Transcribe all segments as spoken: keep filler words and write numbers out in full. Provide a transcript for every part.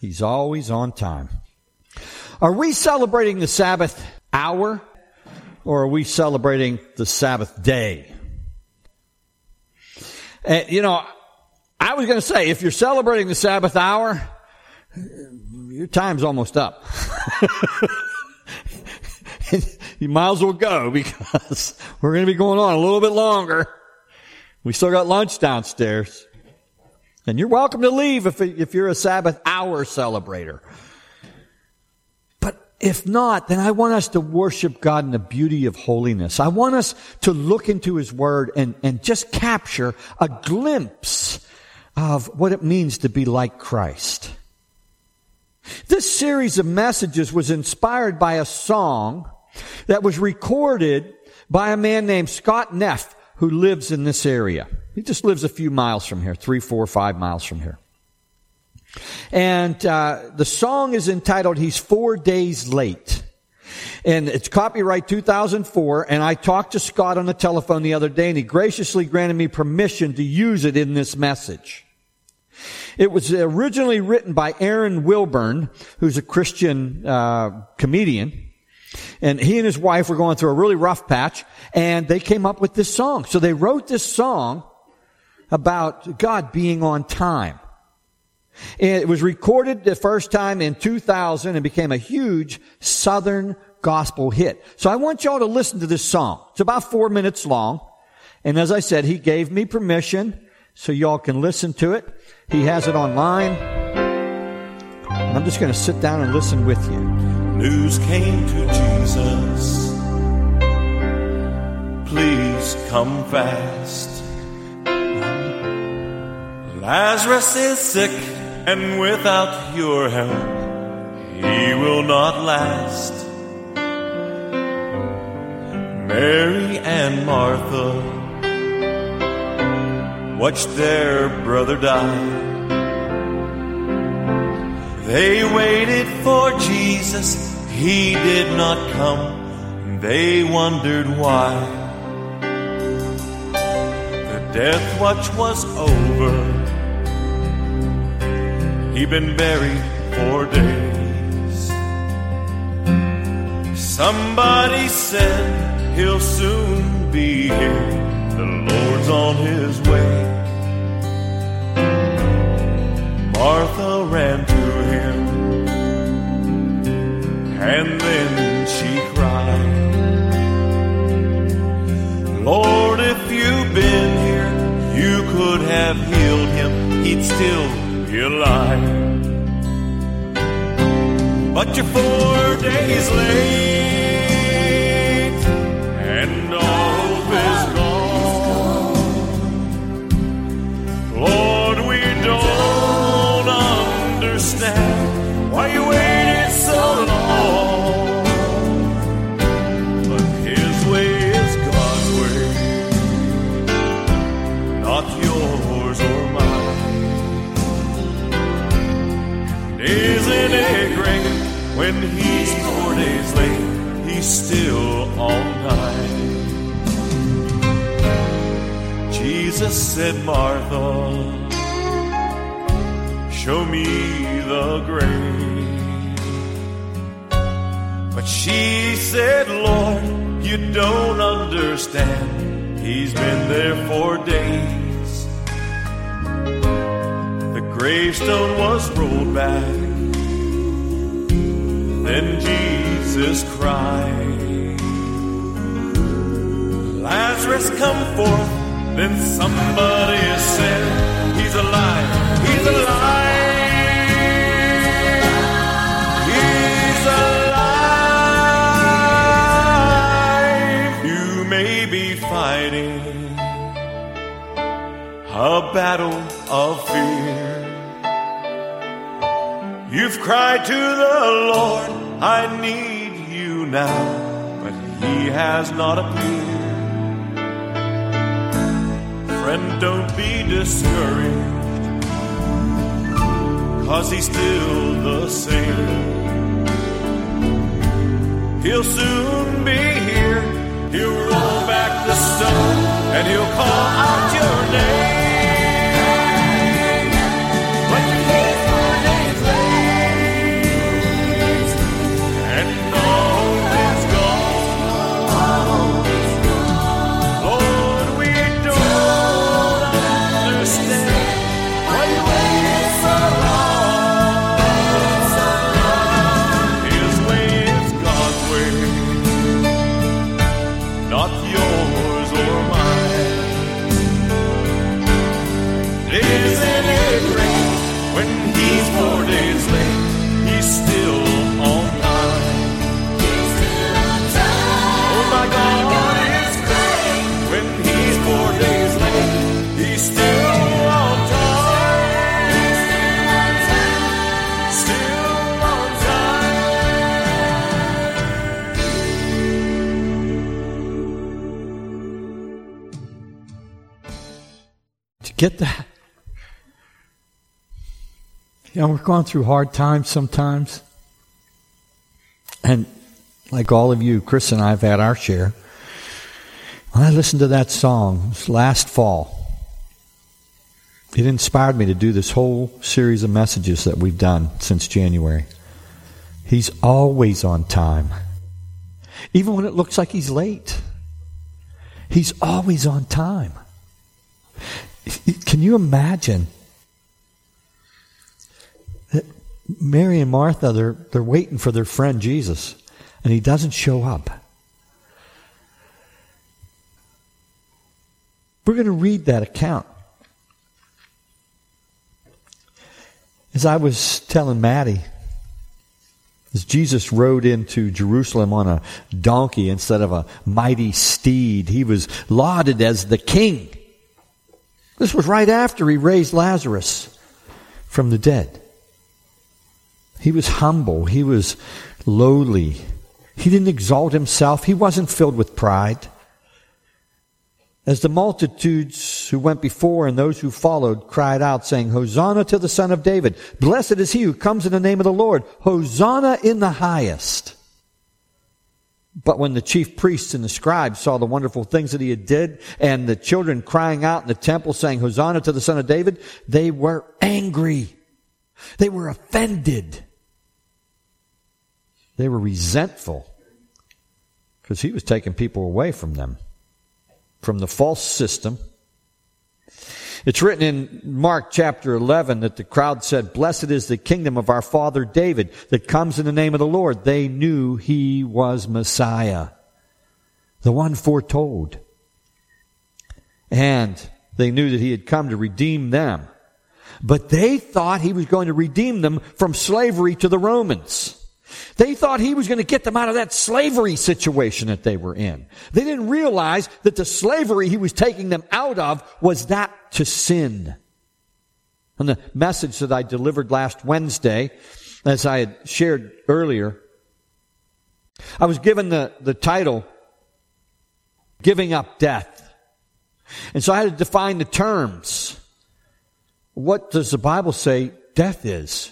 He's always on time. Are we celebrating the Sabbath hour, or are we celebrating the Sabbath day? And, you know, I was going to say, if you're celebrating the Sabbath hour, your time's almost up. You might as well go, because we're going to be going on a little bit longer. We still got lunch downstairs. And you're welcome to leave if if you're a Sabbath hour celebrator. But if not, then I want us to worship God in the beauty of holiness. I want us to look into His Word and, and just capture a glimpse of what it means to be like Christ. This series of messages was inspired by a song that was recorded by a man named Scott Neff, who lives in this area. He just lives a few miles from here, three, four, five miles from here. And uh, the song is entitled, He's Four Days Late. And it's copyright two thousand four, and I talked to Scott on the telephone the other day, and he graciously granted me permission to use it in this message. It was originally written by Aaron Wilburn, who's a Christian uh comedian. And he and his wife were going through a really rough patch, and they came up with this song. So they wrote this song about God being on time. And it was recorded the first time in two thousand and became a huge Southern gospel hit. So I want y'all to listen to this song. It's about four minutes long. And as I said, he gave me permission so y'all can listen to it. He has it online. And I'm just going to sit down and listen with you. News came to Jesus, please come fast. Lazarus is sick, and without your help, he will not last. Mary and Martha watched their brother die. They waited for Jesus, he did not come. They wondered why. The death watch was over. He'd been buried for days. Somebody said he'll soon be here. The Lord's on his way. Martha ran to him, and then she cried, Lord, if you'd been here, you could have healed him. He'd still be alive. But you're four days late, and all hope is gone. Lord, we don't understand why you waited so long. But his way is God's way, not yours or mine. Isn't it great when he's four days late, he's still on time? Jesus said, Martha, show me the grave. But she said, Lord, you don't understand. He's been there for days. The gravestone was rolled back. Then Jesus cried, Lazarus, come forth. Then somebody said, he's alive, he's alive, he's alive. You may be fighting a battle of fear. You've cried to the Lord, I need you now, but he has not appeared. Friend, don't be discouraged, 'cause he's still the same. He'll soon be here, he'll roll back the stone, and he'll call out your name. But he's four days late. get that? You know, we're going through hard times sometimes. And like all of you, Chris and I have had our share. When I listened to that song, it was last fall, it inspired me to do this whole series of messages that we've done since January. He's always on time. Even when it looks like he's late. He's always on time. Can you imagine that Mary and Martha, they're, they're waiting for their friend Jesus, and he doesn't show up? We're going to read that account. As I was telling Maddie, as Jesus rode into Jerusalem on a donkey instead of a mighty steed, he was lauded as the king. This was right after he raised Lazarus from the dead. He was humble. He was lowly. He didn't exalt himself. He wasn't filled with pride. As the multitudes who went before and those who followed cried out, saying, Hosanna to the Son of David. Blessed is he who comes in the name of the Lord. Hosanna in the highest. But when the chief priests and the scribes saw the wonderful things that he had did, and the children crying out in the temple, saying, Hosanna to the Son of David, they were angry. They were offended. They were resentful because he was taking people away from them, from the false system. It's written in Mark chapter eleven that the crowd said, Blessed is the kingdom of our father David that comes in the name of the Lord. They knew he was Messiah, the one foretold. And they knew that he had come to redeem them. But they thought he was going to redeem them from slavery to the Romans. They thought he was going to get them out of that slavery situation that they were in. They didn't realize that the slavery he was taking them out of was that to sin. And the message that I delivered last Wednesday, as I had shared earlier, I was given the, the title, Giving Up Death. And so I had to define the terms. What does the Bible say death is?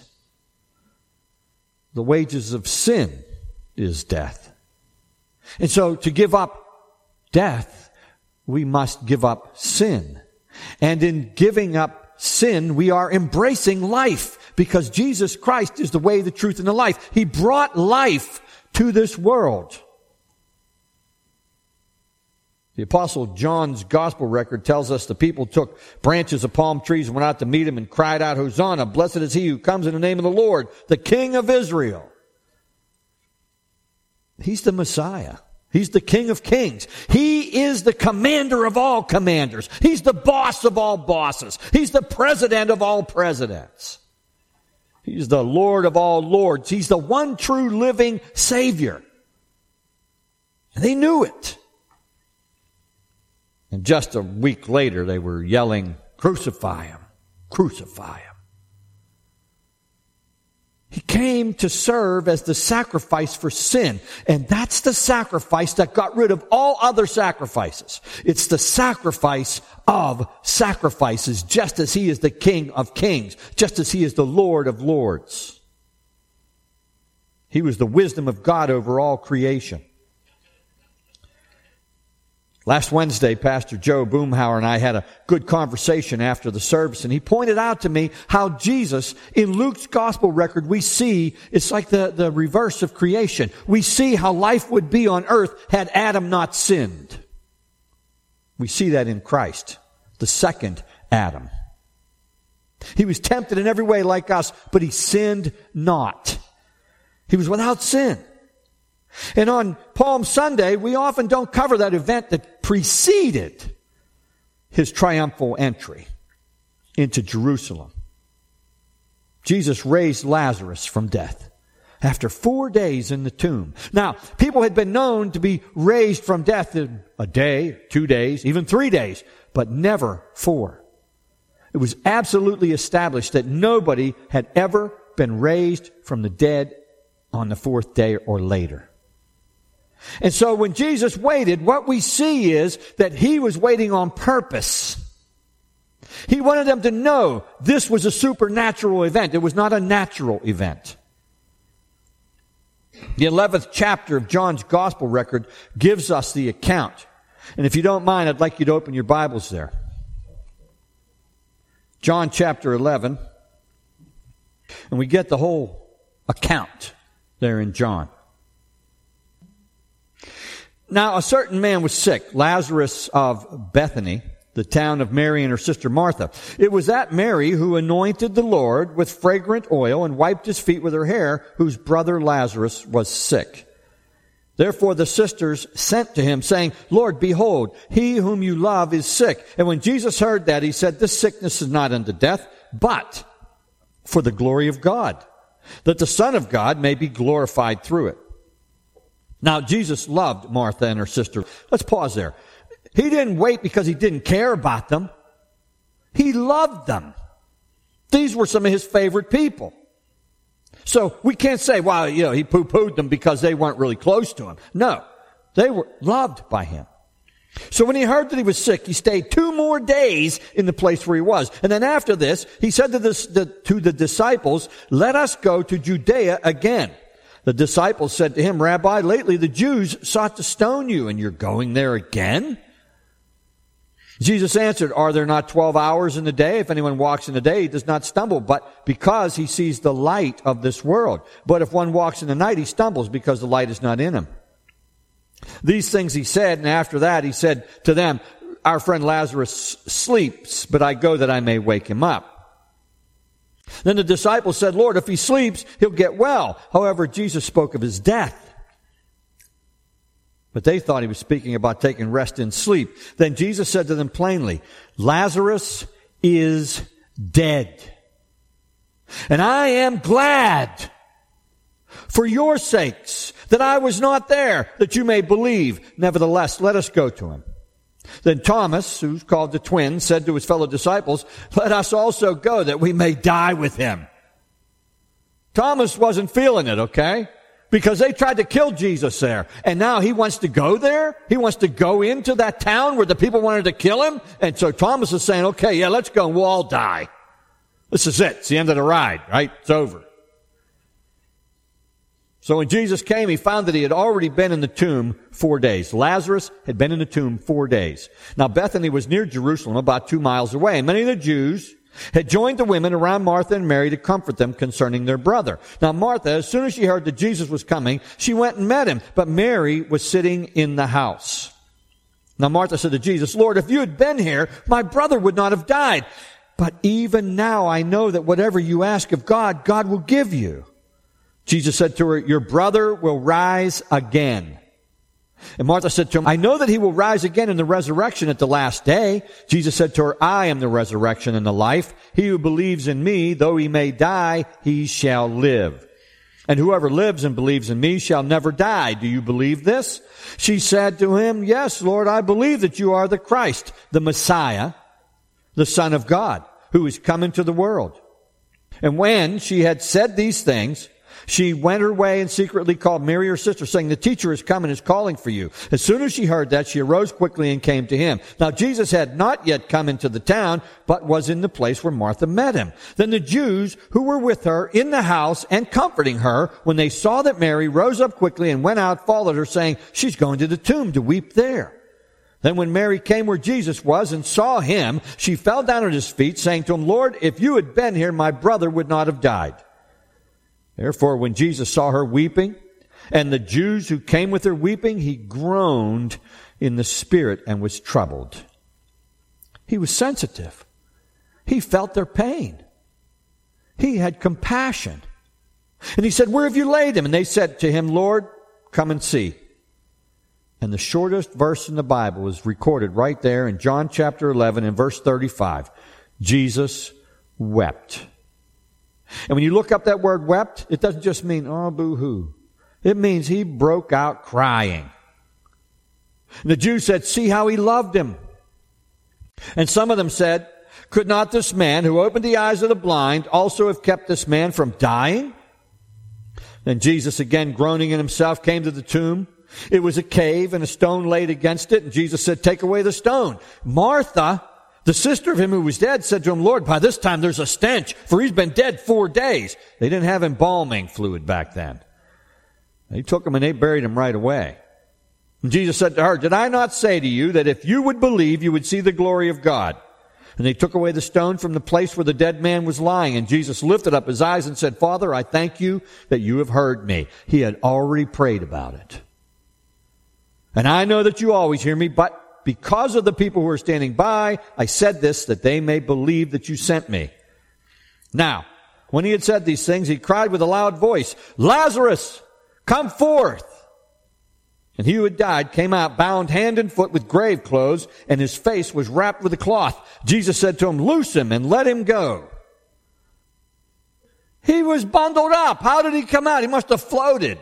The wages of sin is death. And so to give up death, we must give up sin. And in giving up sin, we are embracing life, because Jesus Christ is the way, the truth, and the life. He brought life to this world. The Apostle John's gospel record tells us the people took branches of palm trees and went out to meet him and cried out, Hosanna, blessed is he who comes in the name of the Lord, the King of Israel. He's the Messiah. He's the King of Kings. He is the commander of all commanders. He's the boss of all bosses. He's the president of all presidents. He's the Lord of all lords. He's the one true living Savior. And they knew it. And just a week later, they were yelling, crucify him, crucify him. He came to serve as the sacrifice for sin. And that's the sacrifice that got rid of all other sacrifices. It's the sacrifice of sacrifices, just as he is the King of Kings, just as he is the Lord of Lords. He was the wisdom of God over all creation. Last Wednesday, Pastor Joe Boomhauer and I had a good conversation after the service, and he pointed out to me how Jesus, in Luke's gospel record, we see, it's like the, the reverse of creation. We see how life would be on earth had Adam not sinned. We see that in Christ, the second Adam. He was tempted in every way like us, but he sinned not. He was without sin. And on Palm Sunday, we often don't cover that event that preceded his triumphal entry into Jerusalem. Jesus raised Lazarus from death after four days in the tomb. Now, people had been known to be raised from death in a day, two days, even three days, but never four. It was absolutely established that nobody had ever been raised from the dead on the fourth day or later. And so when Jesus waited, what we see is that he was waiting on purpose. He wanted them to know this was a supernatural event. It was not a natural event. The eleventh chapter of John's gospel record gives us the account. And if you don't mind, I'd like you to open your Bibles there. John chapter eleven. And we get the whole account there in John. Now, a certain man was sick, Lazarus of Bethany, the town of Mary and her sister Martha. It was that Mary who anointed the Lord with fragrant oil and wiped his feet with her hair, whose brother Lazarus was sick. Therefore the sisters sent to him, saying, Lord, behold, he whom you love is sick. And when Jesus heard that, he said, this sickness is not unto death, but for the glory of God, that the Son of God may be glorified through it. Now, Jesus loved Martha and her sister. Let's pause there. He didn't wait because he didn't care about them. He loved them. These were some of his favorite people. So we can't say, well, you know, he poo-pooed them because they weren't really close to him. No, they were loved by him. So when he heard that he was sick, he stayed two more days in the place where he was. And then after this, he said to, this, the, to the disciples, let us go to Judea again. The disciples said to him, Rabbi, lately the Jews sought to stone you, and you're going there again? Jesus answered, are there not twelve hours in the day? If anyone walks in the day, he does not stumble, but because he sees the light of this world. But if one walks in the night, he stumbles because the light is not in him. These things he said, and after that he said to them, our friend Lazarus sleeps, but I go that I may wake him up. Then the disciples said, Lord, if he sleeps, he'll get well. However, Jesus spoke of his death. But they thought he was speaking about taking rest in sleep. Then Jesus said to them plainly, Lazarus is dead. And I am glad for your sakes that I was not there, that you may believe. Nevertheless, let us go to him. Then Thomas, who's called the twin, said to his fellow disciples, let us also go that we may die with him. Thomas wasn't feeling it, okay? Because they tried to kill Jesus there. And now he wants to go there. He wants to go into that town where the people wanted to kill him. And so Thomas is saying, okay, yeah, let's go and we'll all die. This is it. It's the end of the ride, right? It's over. So when Jesus came, he found that he had already been in the tomb four days. Lazarus had been in the tomb four days. Now Bethany was near Jerusalem, about two miles away. And many of the Jews had joined the women around Martha and Mary to comfort them concerning their brother. Now Martha, as soon as she heard that Jesus was coming, she went and met him. But Mary was sitting in the house. Now Martha said to Jesus, Lord, if you had been here, my brother would not have died. But even now I know that whatever you ask of God, God will give you. Jesus said to her, your brother will rise again. And Martha said to him, I know that he will rise again in the resurrection at the last day. Jesus said to her, I am the resurrection and the life. He who believes in me, though he may die, he shall live. And whoever lives and believes in me shall never die. Do you believe this? She said to him, yes, Lord, I believe that you are the Christ, the Messiah, the Son of God, who is come into the world. And when she had said these things, she went her way and secretly called Mary, her sister, saying, the teacher is come and is calling for you. As soon as she heard that, she arose quickly and came to him. Now Jesus had not yet come into the town, but was in the place where Martha met him. Then the Jews who were with her in the house and comforting her, when they saw that Mary rose up quickly and went out, followed her, saying, she's going to the tomb to weep there. Then when Mary came where Jesus was and saw him, she fell down at his feet, saying to him, Lord, if you had been here, my brother would not have died. Therefore, when Jesus saw her weeping, and the Jews who came with her weeping, he groaned in the spirit and was troubled. He was sensitive. He felt their pain. He had compassion. And he said, where have you laid him? And they said to him, Lord, come and see. And the shortest verse in the Bible is recorded right there in John chapter eleven and verse thirty-five. Jesus wept. And when you look up that word wept, it doesn't just mean, oh, boo-hoo. It means he broke out crying. And the Jews said, see how he loved him. And some of them said, could not this man who opened the eyes of the blind also have kept this man from dying? Then Jesus, again groaning in himself, came to the tomb. It was a cave and a stone laid against it. And Jesus said, take away the stone. Martha The sister of him who was dead said to him, Lord, by this time there's a stench, for he's been dead four days. They didn't have embalming fluid back then. They took him and they buried him right away. And Jesus said to her, did I not say to you that if you would believe, you would see the glory of God? And they took away the stone from the place where the dead man was lying. And Jesus lifted up his eyes and said, Father, I thank you that you have heard me. He had already prayed about it. And I know that you always hear me, but because of the people who are standing by, I said this, that they may believe that you sent me. Now, when he had said these things, he cried with a loud voice, Lazarus, come forth! And he who had died came out, bound hand and foot with grave clothes, and his face was wrapped with a cloth. Jesus said to him, loose him and let him go. He was bundled up. How did he come out? He must have floated.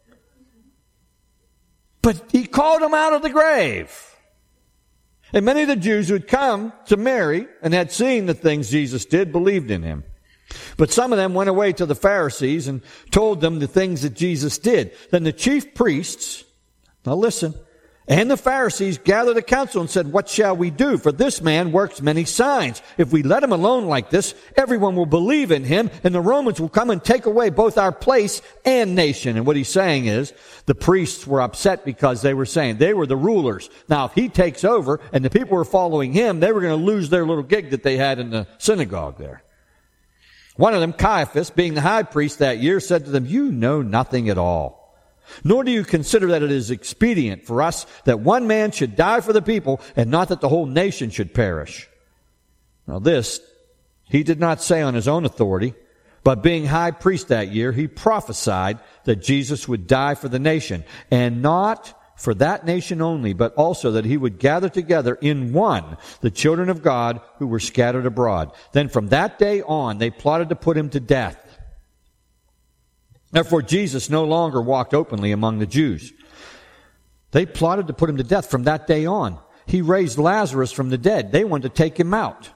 But he called him out of the grave. And many of the Jews who had come to Mary and had seen the things Jesus did believed in him. But some of them went away to the Pharisees and told them the things that Jesus did. Then the chief priests, now listen, and the Pharisees gathered a council and said, what shall we do? For this man works many signs. If we let him alone like this, everyone will believe in him, and the Romans will come and take away both our place and nation. And what he's saying is, the priests were upset because they were saying they were the rulers. Now, if he takes over and the people were following him, they were going to lose their little gig that they had in the synagogue there. One of them, Caiaphas, being the high priest that year, said to them, you know nothing at all. Nor do you consider that it is expedient for us that one man should die for the people and not that the whole nation should perish. Now this he did not say on his own authority, but being high priest that year, he prophesied that Jesus would die for the nation, and not for that nation only, but also that he would gather together in one the children of God who were scattered abroad. Then from that day on, they plotted to put him to death. Therefore, Jesus no longer walked openly among the Jews. They plotted to put him to death from that day on. He raised Lazarus from the dead. They wanted to take him out.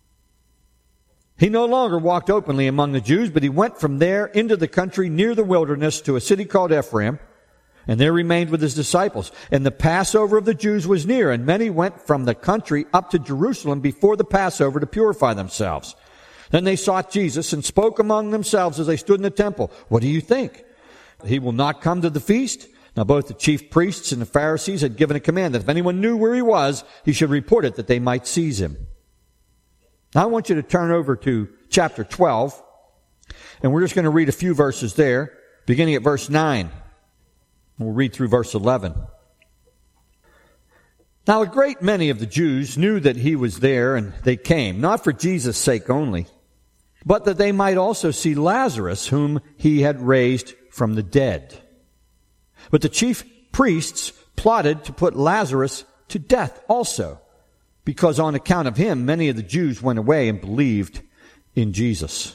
He no longer walked openly among the Jews, but he went from there into the country near the wilderness to a city called Ephraim, and there remained with his disciples. And the Passover of the Jews was near, and many went from the country up to Jerusalem before the Passover to purify themselves. Then they sought Jesus and spoke among themselves as they stood in the temple. What do you think? He will not come to the feast? Now both the chief priests and the Pharisees had given a command that if anyone knew where he was, he should report it, that they might seize him. Now I want you to turn over to chapter twelve, and we're just going to read a few verses there, beginning at verse nine. We'll read through verse eleven. Now a great many of the Jews knew that he was there, and they came, not for Jesus' sake only, but that they might also see Lazarus, whom he had raised from the dead. But the chief priests plotted to put Lazarus to death also, because on account of him many of the Jews went away and believed in Jesus.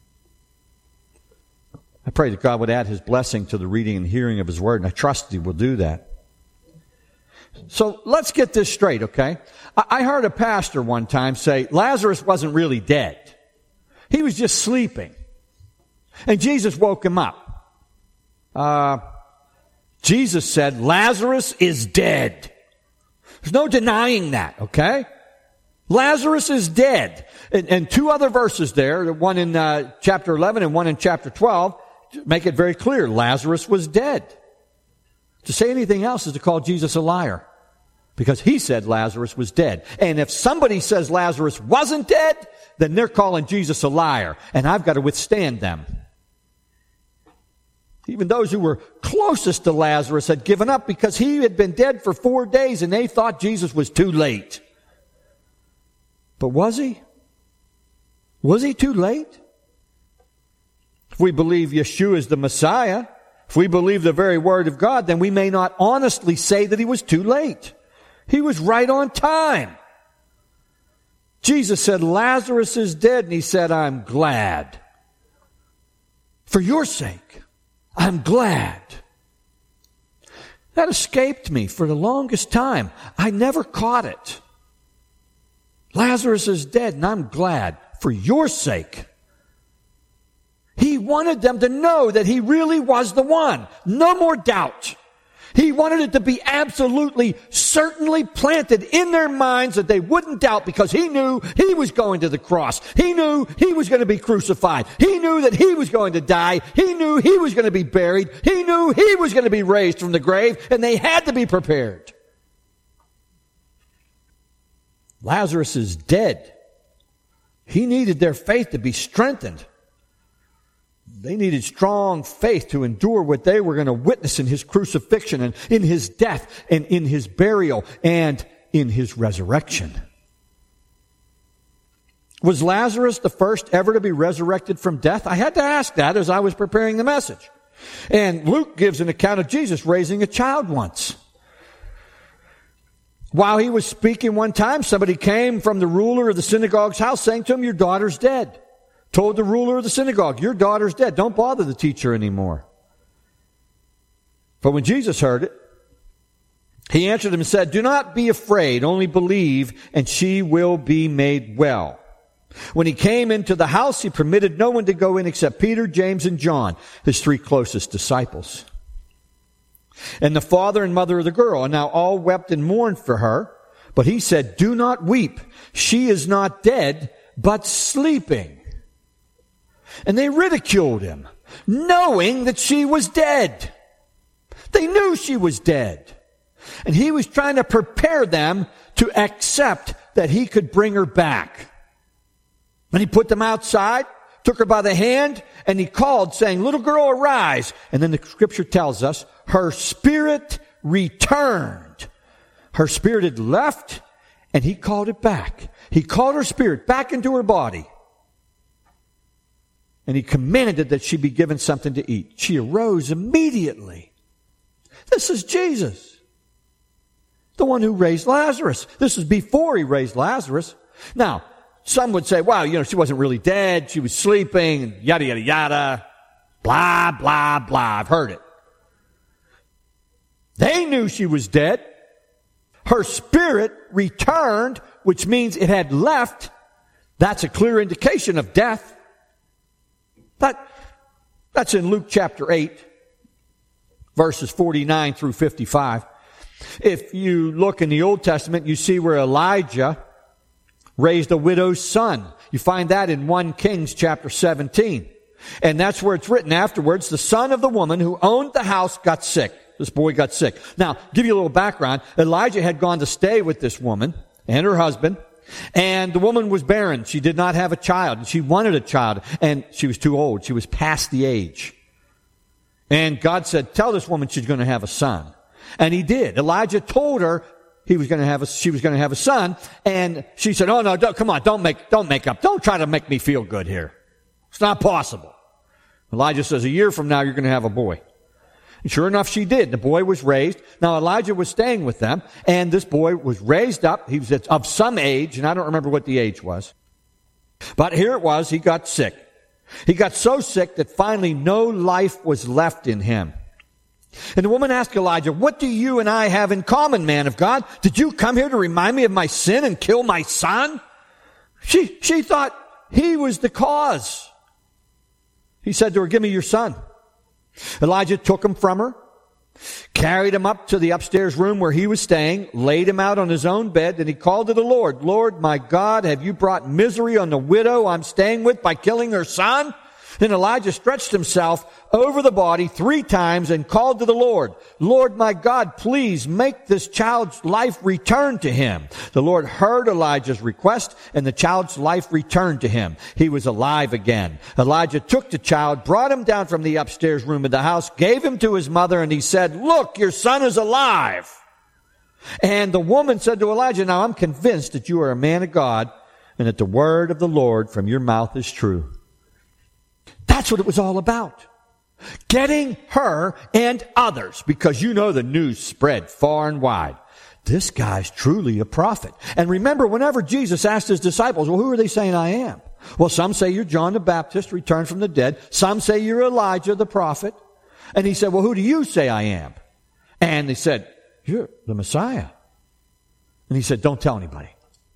I pray that God would add his blessing to the reading and hearing of his word, and I trust he will do that. So let's get this straight, okay? I heard a pastor one time say Lazarus wasn't really dead. He was just sleeping. And Jesus woke him up. Uh, Jesus said, Lazarus is dead. There's no denying that, okay? Lazarus is dead. And, and two other verses there, one in uh, chapter eleven and one in chapter twelve, make it very clear. Lazarus was dead. To say anything else is to call Jesus a liar, because he said Lazarus was dead. And if somebody says Lazarus wasn't dead, then they're calling Jesus a liar, and I've got to withstand them. Even those who were closest to Lazarus had given up because he had been dead for four days, and they thought Jesus was too late. But was he? Was he too late? If we believe Yeshua is the Messiah, if we believe the very word of God, then we may not honestly say that he was too late. He was right on time. Jesus said, Lazarus is dead, and he said, I'm glad. For your sake, I'm glad. That escaped me for the longest time. I never caught it. Lazarus is dead, and I'm glad for your sake. He wanted them to know that he really was the one. No more doubt. He wanted it to be absolutely, certainly planted in their minds that they wouldn't doubt, because he knew he was going to the cross. He knew he was going to be crucified. He knew that he was going to die. He knew he was going to be buried. He knew he was going to be raised from the grave, and they had to be prepared. Lazarus is dead. He needed their faith to be strengthened. They needed strong faith to endure what they were going to witness in his crucifixion and in his death and in his burial and in his resurrection. Was Lazarus the first ever to be resurrected from death? I had to ask that as I was preparing the message. And Luke gives an account of Jesus raising a child once. While he was speaking one time, somebody came from the ruler of the synagogue's house saying to him, "Your daughter's dead." Told the ruler of the synagogue, "Your daughter's dead. Don't bother the teacher anymore." But when Jesus heard it, he answered him and said, "Do not be afraid, only believe, and she will be made well." When he came into the house, he permitted no one to go in except Peter, James, and John, his three closest disciples. And the father and mother of the girl, and now all wept and mourned for her. But he said, "Do not weep. She is not dead, but sleeping." And they ridiculed him, knowing that she was dead. They knew she was dead. And he was trying to prepare them to accept that he could bring her back. And he put them outside, took her by the hand, and he called, saying, "Little girl, arise." And then the scripture tells us, her spirit returned. Her spirit had left, and he called it back. He called her spirit back into her body. And he commanded that she be given something to eat. She arose immediately. This is Jesus, the one who raised Lazarus. This is before he raised Lazarus. Now, some would say, "Wow, you know, she wasn't really dead. She was sleeping, yada, yada, yada. Blah, blah, blah." I've heard it. They knew she was dead. Her spirit returned, which means it had left. That's a clear indication of death. That, that's in Luke chapter eight, verses forty-nine through fifty-five. If you look in the Old Testament, you see where Elijah raised a widow's son. You find that in First Kings chapter seventeen. And that's where it's written afterwards, the son of the woman who owned the house got sick. This boy got sick. Now, give you a little background. Elijah had gone to stay with this woman and her husband. And the woman was barren. She did not have a child. And she wanted a child. And she was too old. She was past the age. And God said, "Tell this woman she's going to have a son." And he did. Elijah told her he was going to have a, she was going to have a son. And she said, "Oh no, don't, come on, don't make, don't make up. Don't try to make me feel good here. It's not possible." Elijah says, "A year from now, you're going to have a boy." And sure enough, she did. The boy was raised. Now, Elijah was staying with them, and this boy was raised up. He was of some age, and I don't remember what the age was. But here it was, he got sick. He got so sick that finally no life was left in him. And the woman asked Elijah, "What do you and I have in common, man of God? Did you come here to remind me of my sin and kill my son?" She, she thought he was the cause. He said to her, "Give me your son." Elijah took him from her, carried him up to the upstairs room where he was staying, laid him out on his own bed, and he called to the Lord, "Lord, my God, have you brought misery on the widow I'm staying with by killing her son?" Then Elijah stretched himself over the body three times and called to the Lord, "Lord, my God, please make this child's life return to him." The Lord heard Elijah's request, and the child's life returned to him. He was alive again. Elijah took the child, brought him down from the upstairs room of the house, gave him to his mother, and he said, "Look, your son is alive." And the woman said to Elijah, "Now I'm convinced that you are a man of God, and that the word of the Lord from your mouth is true." That's what it was all about. Getting her and others, because you know the news spread far and wide. This guy's truly a prophet. And remember, whenever Jesus asked his disciples, "Well, who are they saying I am?" Well, some say you're John the Baptist, returned from the dead. Some say you're Elijah the prophet. And he said, "Well, who do you say I am?" And they said, "You're the Messiah." And he said, "Don't tell anybody."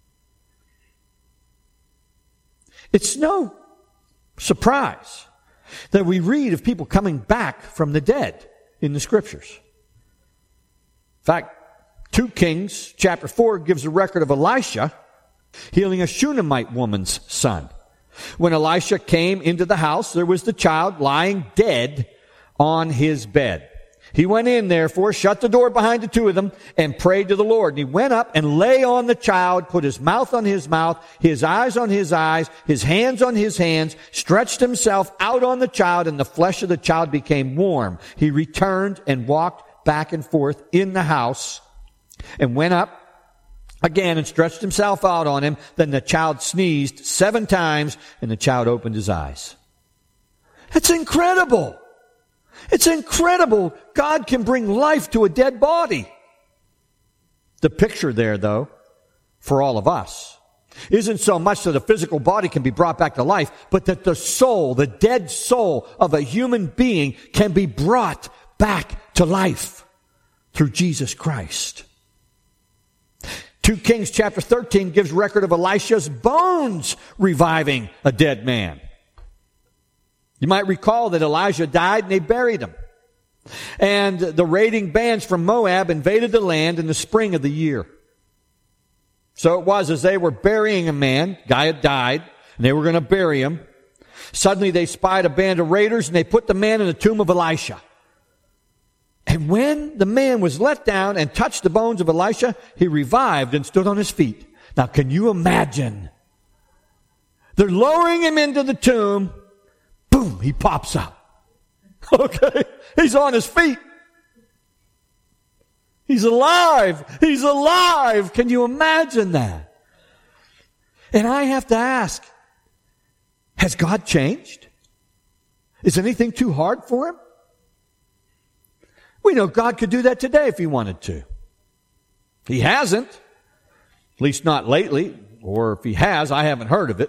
It's no surprise that we read of people coming back from the dead in the scriptures. fact, two Kings, chapter four, gives a record of Elisha healing a Shunammite woman's son. When Elisha came into the house, there was the child lying dead on his bed. He went in, therefore, shut the door behind the two of them, and prayed to the Lord. And he went up and lay on the child, put his mouth on his mouth, his eyes on his eyes, his hands on his hands, stretched himself out on the child, and the flesh of the child became warm. He returned and walked back and forth in the house, and went up again and stretched himself out on him. Then the child sneezed seven times, and the child opened his eyes. That's incredible. It's incredible. God can bring life to a dead body. The picture there, though, for all of us, isn't so much that a physical body can be brought back to life, but that the soul, the dead soul of a human being can be brought back to life through Jesus Christ. Second Kings chapter thirteen gives record of Elisha's bones reviving a dead man. You might recall that Elijah died and they buried him. And the raiding bands from Moab invaded the land in the spring of the year. So it was as they were burying a man, guy had died, and they were going to bury him. Suddenly they spied a band of raiders and they put the man in the tomb of Elisha. And when the man was let down and touched the bones of Elisha, he revived and stood on his feet. Now can you imagine? They're lowering him into the tomb. Boom, he pops up. Okay? He's on his feet. He's alive. He's alive. Can you imagine that? And I have to ask, has God changed? Is anything too hard for him? We know God could do that today if he wanted to. He hasn't. At least not lately. Or if he has, I haven't heard of it.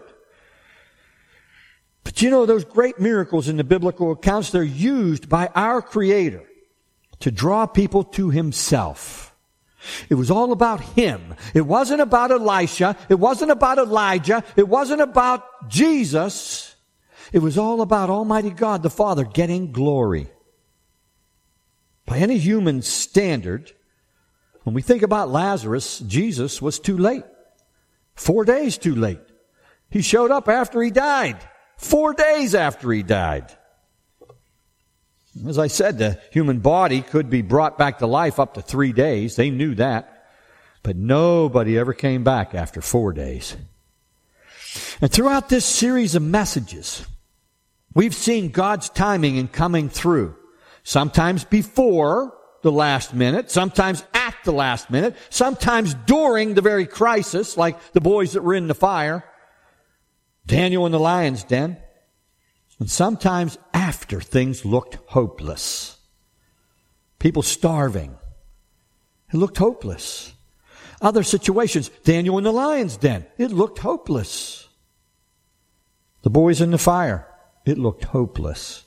But you know, those great miracles in the biblical accounts, they're used by our Creator to draw people to himself. It was all about him. It wasn't about Elisha. It wasn't about Elijah. It wasn't about Jesus. It was all about Almighty God, the Father, getting glory. By any human standard, when we think about Lazarus, Jesus was too late. Four days too late. He showed up after he died. Four days after he died. As I said, the human body could be brought back to life up to three days. They knew that. But nobody ever came back after four days. And throughout this series of messages, we've seen God's timing in coming through. Sometimes before the last minute, sometimes at the last minute, sometimes during the very crisis, like the boys that were in the fire, Daniel in the lion's den, and sometimes after things looked hopeless. People starving. It looked hopeless. Other situations, Daniel in the lion's den, it looked hopeless. The boys in the fire, it looked hopeless.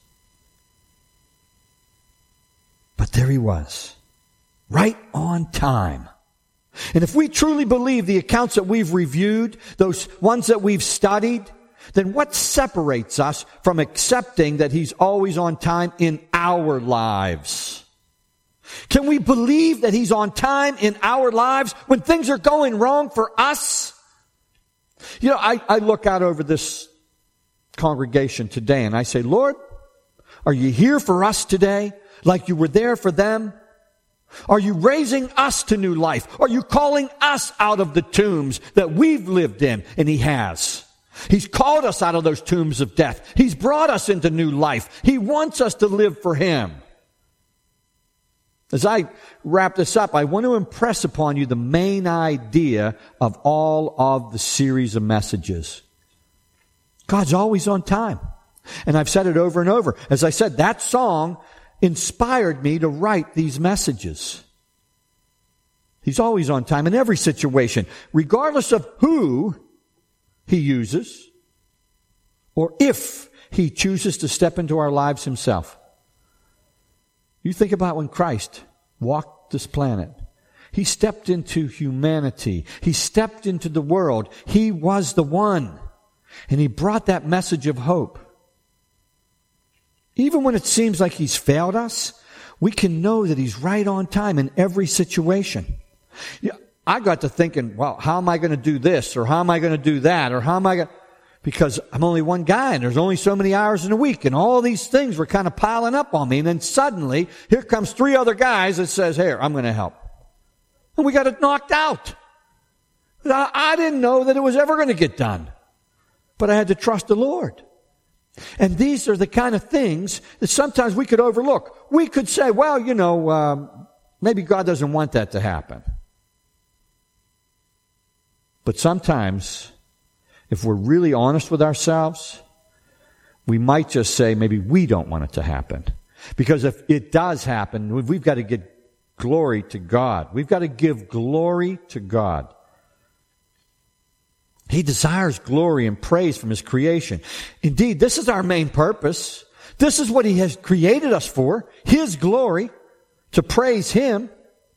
But there he was, right on time. And if we truly believe the accounts that we've reviewed, those ones that we've studied, then what separates us from accepting that he's always on time in our lives? Can we believe that he's on time in our lives when things are going wrong for us? You know, I, I look out over this congregation today and I say, Lord, are you here for us today like you were there for them? Are you raising us to new life? Are you calling us out of the tombs that we've lived in? And he has. He's called us out of those tombs of death. He's brought us into new life. He wants us to live for him. As I wrap this up, I want to impress upon you the main idea of all of the series of messages. God's always on time. And I've said it over and over. As I said, that song inspired me to write these messages. He's always on time in every situation, regardless of who he uses or if he chooses to step into our lives himself. You think about when Christ walked this planet. He stepped into humanity. He stepped into the world. He was the one. And he brought that message of hope. Even when it seems like he's failed us, we can know that He's right on time in every situation. Yeah, I got to thinking, well, how am I going to do this? Or how am I going to do that? Or how am I going to... Because I'm only one guy and there's only so many hours in a week. And all these things were kind of piling up on me. And then suddenly, here comes three other guys that says, here, I'm going to help. And we got it knocked out. I, I didn't know that it was ever going to get done. But I had to trust the Lord. And these are the kind of things that sometimes we could overlook. We could say, well, you know, um, maybe God doesn't want that to happen. But sometimes, if we're really honest with ourselves, we might just say maybe we don't want it to happen. Because if it does happen, we've got to give glory to God. We've got to give glory to God. He desires glory and praise from His creation. Indeed, this is our main purpose. This is what He has created us for, His glory, to praise Him.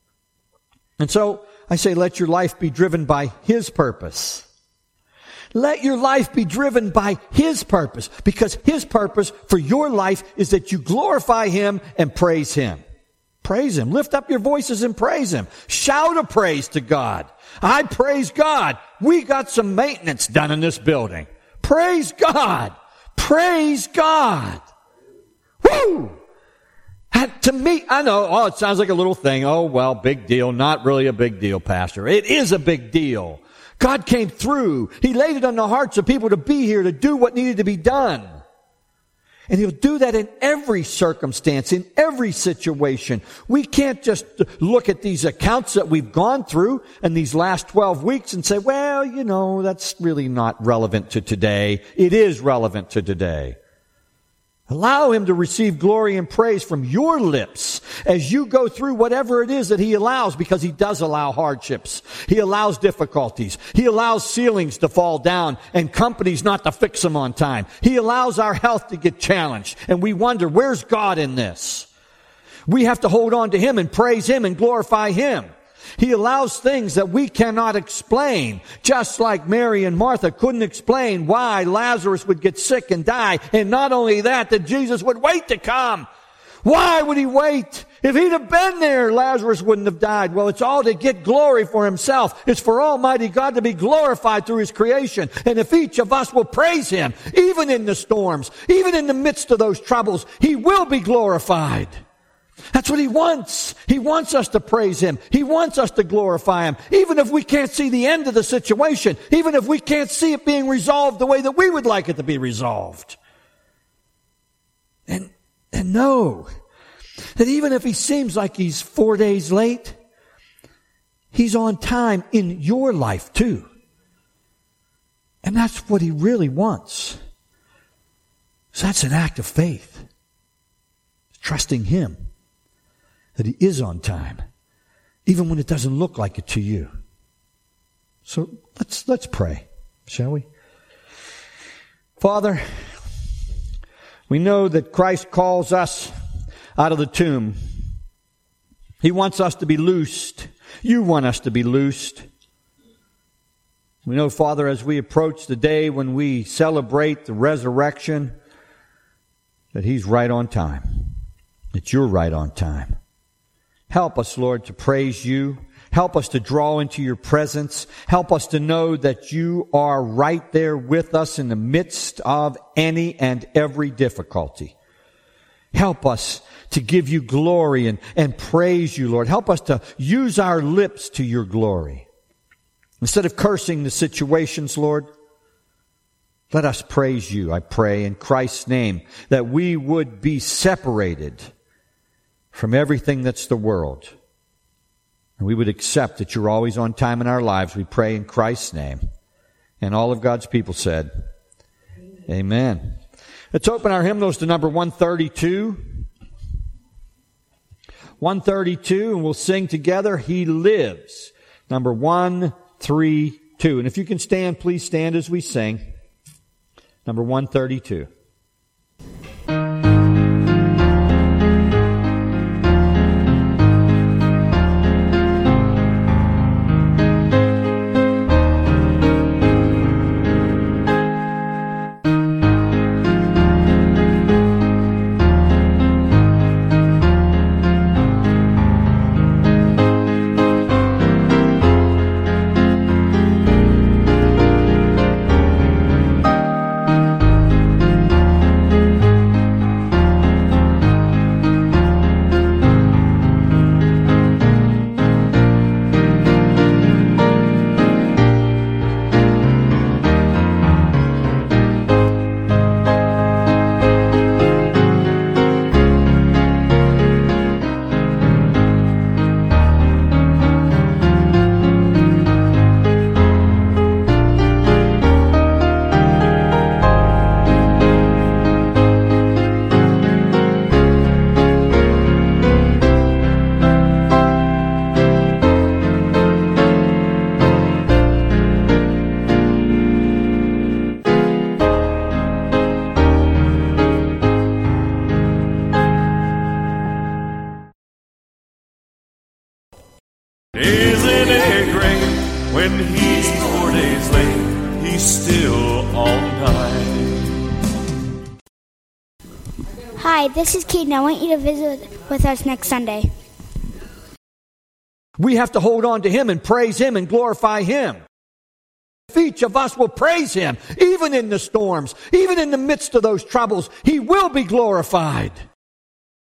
And so I say, let your life be driven by His purpose. Let your life be driven by His purpose, because His purpose for your life is that you glorify Him and praise Him. Praise Him. Lift up your voices and praise Him. Shout a praise to God. I praise God. We got some maintenance done in this building. Praise God. Praise God. Woo! And to me, I know, oh, it sounds like a little thing. Oh, well, big deal. Not really a big deal, Pastor. It is a big deal. God came through. He laid it on the hearts of people to be here, to do what needed to be done. And He'll do that in every circumstance, in every situation. We can't just look at these accounts that we've gone through in these last twelve weeks and say, well, you know, that's really not relevant to today. It is relevant to today. Allow Him to receive glory and praise from your lips as you go through whatever it is that He allows, because He does allow hardships. He allows difficulties. He allows ceilings to fall down and companies not to fix them on time. He allows our health to get challenged. And we wonder, where's God in this? We have to hold on to Him and praise Him and glorify Him. He allows things that we cannot explain, just like Mary and Martha couldn't explain why Lazarus would get sick and die. And not only that, that Jesus would wait to come. Why would He wait? If He'd have been there, Lazarus wouldn't have died. Well, it's all to get glory for Himself. It's for Almighty God to be glorified through His creation. And if each of us will praise Him, even in the storms, even in the midst of those troubles, He will be glorified. That's what He wants. He wants us to praise Him. He wants us to glorify Him. Even if we can't see the end of the situation. Even if we can't see it being resolved the way that we would like it to be resolved. And, and know that even if He seems like He's four days late, He's on time in your life too. And that's what He really wants. So that's an act of faith. Trusting Him. That He is on time, even when it doesn't look like it to you. So let's let's pray, shall we? Father, we know that Christ calls us out of the tomb. He wants us to be loosed. You want us to be loosed. We know, Father, as we approach the day when we celebrate the resurrection, that He's right on time. That you're right on time. Help us, Lord, to praise You. Help us to draw into Your presence. Help us to know that You are right there with us in the midst of any and every difficulty. Help us to give You glory and, and praise You, Lord. Help us to use our lips to Your glory. Instead of cursing the situations, Lord, let us praise You, I pray, in Christ's name, that we would be separated from everything that's the world. And we would accept that You're always on time in our lives. We pray in Christ's name. And all of God's people said, Amen. Amen. Let's open our hymnals to number one thirty-two. one thirty-two, and we'll sing together, He Lives. Number one thirty-two. And if you can stand, please stand as we sing. Number one thirty-two. Isn't it great when he's four days late, he's still on time. Hi, this is Keaton. I want you to visit with us next Sunday. We have to hold on to him and praise him and glorify him. If each of us will praise him, even in the storms, even in the midst of those troubles, he will be glorified.